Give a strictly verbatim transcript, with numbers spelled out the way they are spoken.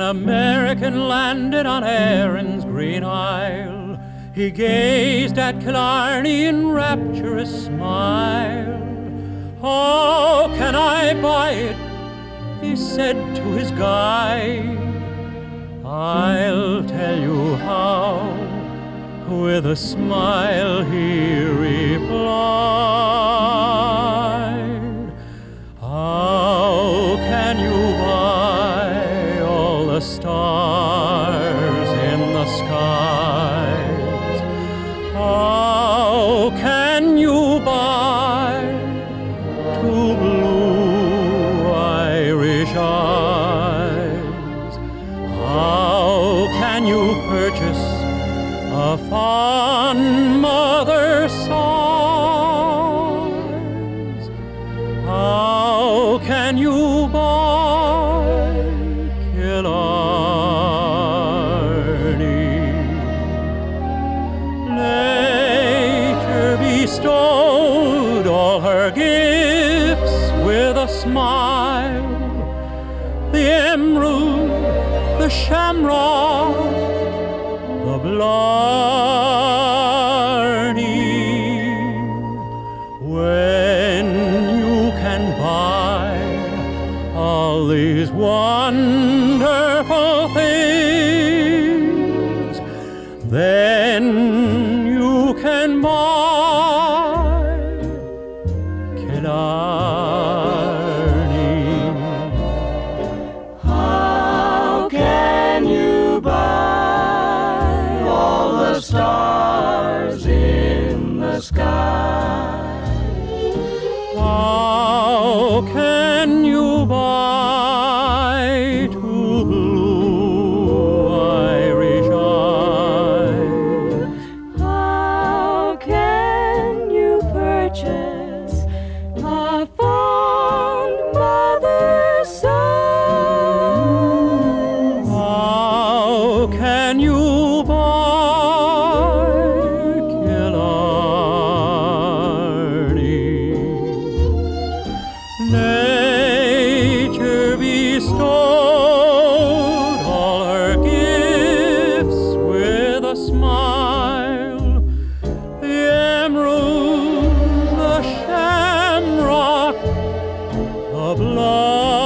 American landed on Erin's green isle, he gazed at Killarney in rapturous smile. "How can I buy it?" he said to his guide. "I'll tell you how," with a smile he replied. "How can you buy all the stars in the skies? How can you buy two blue Irish eyes? How can you purchase a fond mother's sighs? How can you buy Killarney?" Nature bestowed all her gifts with a smile, the emerald, the shamrock, the blarney. When you can buy all these wonderful things, then you can buy Killarney. How can you buy all the stars in the sky? How can you buy two blue Irish eyes? How can you purchase a fond mother's sighs? How can you buy Killarney? Nature bestowed all her gifts with a smile, the emerald, the shamrock, the blood.